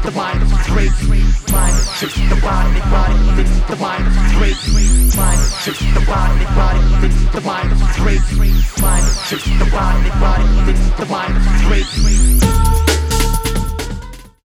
the mind, great mind, fix the body, fix the mind, great mind, fix the body, fix the mind, great mind, fix the body, fix the mind, great.